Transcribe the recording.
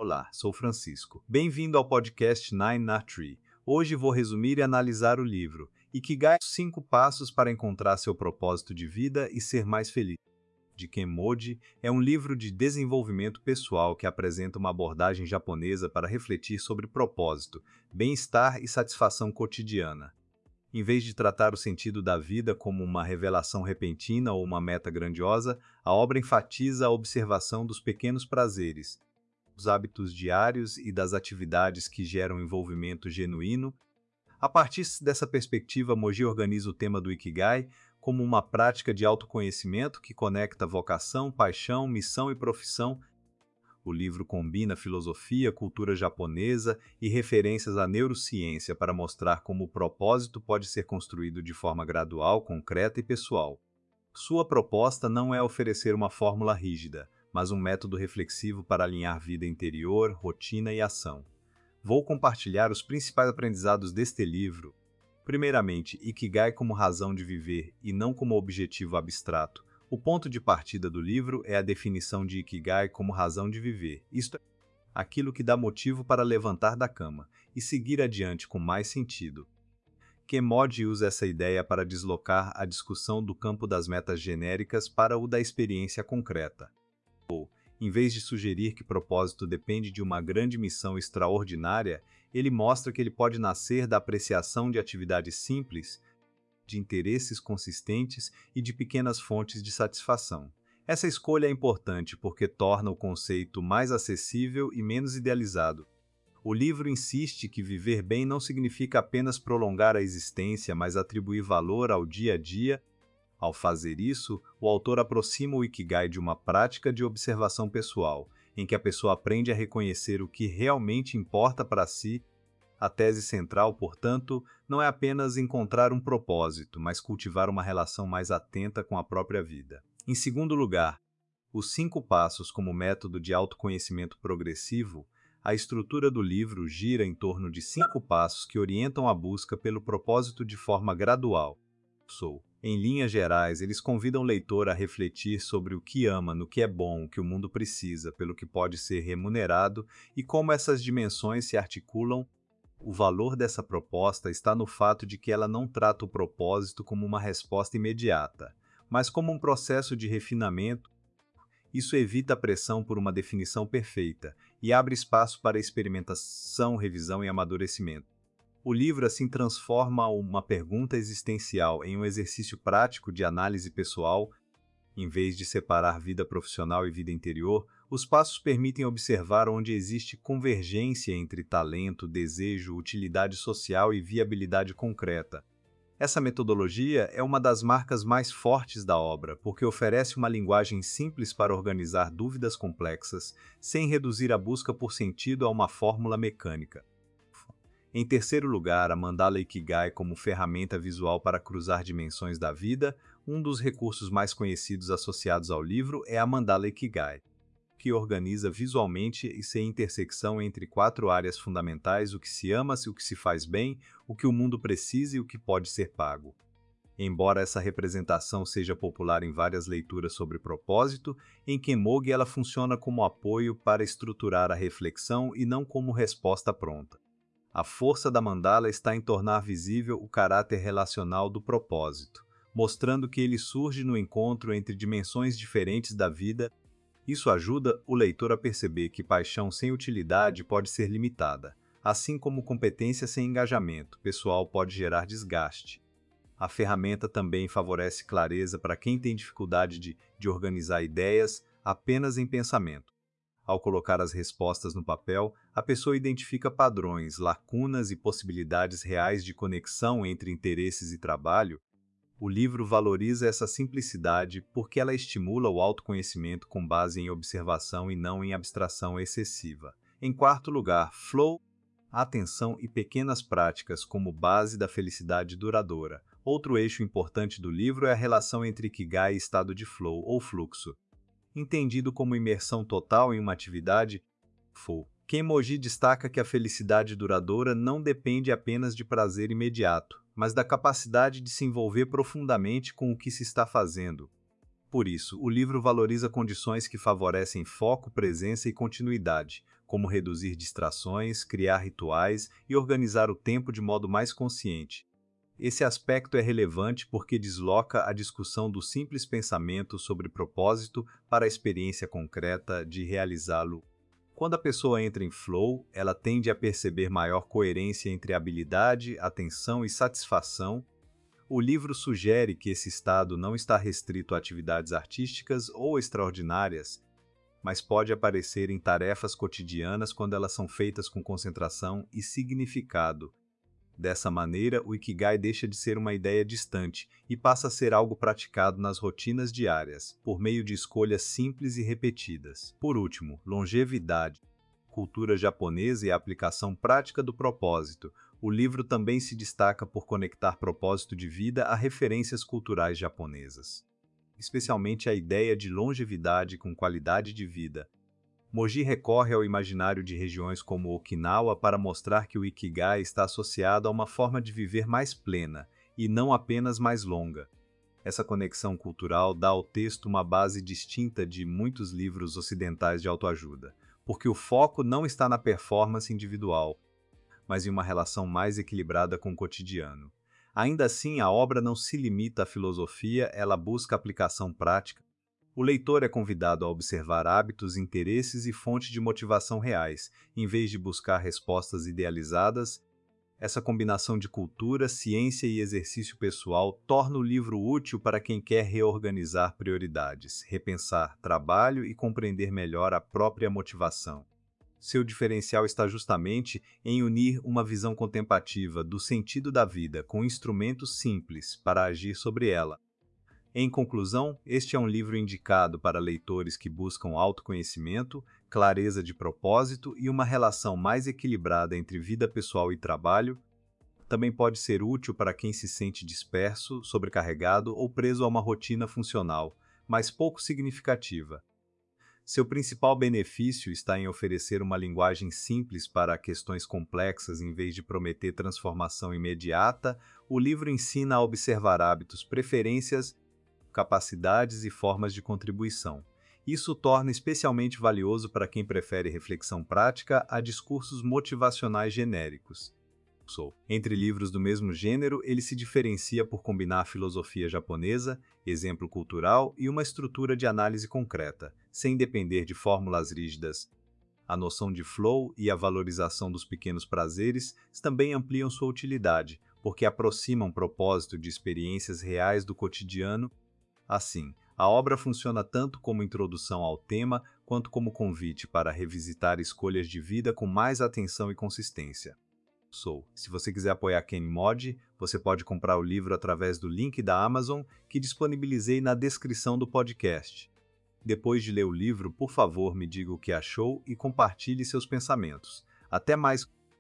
Olá, sou Francisco. Bem-vindo ao podcast Nine na Tree. Hoje vou resumir e analisar o livro Ikigai, 5 passos para encontrar seu propósito de vida e ser mais feliz. De Ken Moji é um livro de desenvolvimento pessoal que apresenta uma abordagem japonesa para refletir sobre propósito, bem-estar e satisfação cotidiana. Em vez de tratar o sentido da vida como uma revelação repentina ou uma meta grandiosa, a obra enfatiza a observação dos pequenos prazeres, dos hábitos diários e das atividades que geram envolvimento genuíno. A partir dessa perspectiva, Moji organiza o tema do Ikigai como uma prática de autoconhecimento que conecta vocação, paixão, missão e profissão. O livro combina filosofia, cultura japonesa e referências à neurociência para mostrar como o propósito pode ser construído de forma gradual, concreta e pessoal. Sua proposta não é oferecer uma fórmula rígida, mas um método reflexivo para alinhar vida interior, rotina e ação. Vou compartilhar os principais aprendizados deste livro. Primeiramente, Ikigai como razão de viver e não como objetivo abstrato. O ponto de partida do livro é a definição de Ikigai como razão de viver, isto é, aquilo que dá motivo para levantar da cama e seguir adiante com mais sentido. Ken Moji usa essa ideia para deslocar a discussão do campo das metas genéricas para o da experiência concreta. Em vez de sugerir que propósito depende de uma grande missão extraordinária, ele mostra que ele pode nascer da apreciação de atividades simples, de interesses consistentes e de pequenas fontes de satisfação. Essa escolha é importante porque torna o conceito mais acessível e menos idealizado. O livro insiste que viver bem não significa apenas prolongar a existência, mas atribuir valor ao dia a dia. Ao fazer isso, o autor aproxima o Ikigai de uma prática de observação pessoal, em que a pessoa aprende a reconhecer o que realmente importa para si. A tese central, portanto, não é apenas encontrar um propósito, mas cultivar uma relação mais atenta com a própria vida. Em segundo lugar, os 5 passos como método de autoconhecimento progressivo. A estrutura do livro gira em torno de 5 passos que orientam a busca pelo propósito de forma gradual. Em linhas gerais, eles convidam o leitor a refletir sobre o que ama, no que é bom, o que o mundo precisa, pelo que pode ser remunerado e como essas dimensões se articulam. O valor dessa proposta está no fato de que ela não trata o propósito como uma resposta imediata, mas como um processo de refinamento. Isso evita a pressão por uma definição perfeita e abre espaço para experimentação, revisão e amadurecimento. O livro assim transforma uma pergunta existencial em um exercício prático de análise pessoal. Em vez de separar vida profissional e vida interior, os passos permitem observar onde existe convergência entre talento, desejo, utilidade social e viabilidade concreta. Essa metodologia é uma das marcas mais fortes da obra, porque oferece uma linguagem simples para organizar dúvidas complexas, sem reduzir a busca por sentido a uma fórmula mecânica. Em terceiro lugar, a mandala Ikigai como ferramenta visual para cruzar dimensões da vida. Um dos recursos mais conhecidos associados ao livro é a mandala Ikigai, que organiza visualmente e sem intersecção entre 4 áreas fundamentais: o que se ama, o que se faz bem, o que o mundo precisa e o que pode ser pago. Embora essa representação seja popular em várias leituras sobre propósito, em Ken Moji ela funciona como apoio para estruturar a reflexão e não como resposta pronta. A força da mandala está em tornar visível o caráter relacional do propósito, mostrando que ele surge no encontro entre dimensões diferentes da vida. Isso ajuda o leitor a perceber que paixão sem utilidade pode ser limitada, assim como competência sem engajamento pessoal pode gerar desgaste. A ferramenta também favorece clareza para quem tem dificuldade de organizar ideias apenas em pensamento. Ao colocar as respostas no papel, a pessoa identifica padrões, lacunas e possibilidades reais de conexão entre interesses e trabalho. O livro valoriza essa simplicidade porque ela estimula o autoconhecimento com base em observação e não em abstração excessiva. Em quarto lugar, flow, atenção e pequenas práticas como base da felicidade duradoura. Outro eixo importante do livro é a relação entre Ikigai e estado de flow ou fluxo, entendido como imersão total em uma atividade. Ken Moji destaca que a felicidade duradoura não depende apenas de prazer imediato, mas da capacidade de se envolver profundamente com o que se está fazendo. Por isso, o livro valoriza condições que favorecem foco, presença e continuidade, como reduzir distrações, criar rituais e organizar o tempo de modo mais consciente. Esse aspecto é relevante porque desloca a discussão do simples pensamento sobre propósito para a experiência concreta de realizá-lo. Quando a pessoa entra em flow, ela tende a perceber maior coerência entre habilidade, atenção e satisfação. O livro sugere que esse estado não está restrito a atividades artísticas ou extraordinárias, mas pode aparecer em tarefas cotidianas quando elas são feitas com concentração e significado. Dessa maneira, o Ikigai deixa de ser uma ideia distante e passa a ser algo praticado nas rotinas diárias, por meio de escolhas simples e repetidas. Por último, longevidade, cultura japonesa e a aplicação prática do propósito. O livro também se destaca por conectar propósito de vida a referências culturais japonesas, especialmente a ideia de longevidade com qualidade de vida. Moji recorre ao imaginário de regiões como Okinawa para mostrar que o Ikigai está associado a uma forma de viver mais plena, e não apenas mais longa. Essa conexão cultural dá ao texto uma base distinta de muitos livros ocidentais de autoajuda, porque o foco não está na performance individual, mas em uma relação mais equilibrada com o cotidiano. Ainda assim, a obra não se limita à filosofia, ela busca aplicação prática. O leitor é convidado a observar hábitos, interesses e fontes de motivação reais, em vez de buscar respostas idealizadas. Essa combinação de cultura, ciência e exercício pessoal torna o livro útil para quem quer reorganizar prioridades, repensar trabalho e compreender melhor a própria motivação. Seu diferencial está justamente em unir uma visão contemplativa do sentido da vida com instrumentos simples para agir sobre ela. Em conclusão, este é um livro indicado para leitores que buscam autoconhecimento, clareza de propósito e uma relação mais equilibrada entre vida pessoal e trabalho. Também pode ser útil para quem se sente disperso, sobrecarregado ou preso a uma rotina funcional, mas pouco significativa. Seu principal benefício está em oferecer uma linguagem simples para questões complexas em vez de prometer transformação imediata. O livro ensina a observar hábitos, preferências, capacidades e formas de contribuição. Isso torna especialmente valioso para quem prefere reflexão prática a discursos motivacionais genéricos. Entre livros do mesmo gênero, ele se diferencia por combinar a filosofia japonesa, exemplo cultural e uma estrutura de análise concreta, sem depender de fórmulas rígidas. A noção de flow e a valorização dos pequenos prazeres também ampliam sua utilidade, porque aproximam propósito de experiências reais do cotidiano. Assim, a obra funciona tanto como introdução ao tema quanto como convite para revisitar escolhas de vida com mais atenção e consistência. Se você quiser apoiar Kenny Mod, você pode comprar o livro através do link da Amazon que disponibilizei na descrição do podcast. Depois de ler o livro, por favor, me diga o que achou e compartilhe seus pensamentos. Até mais!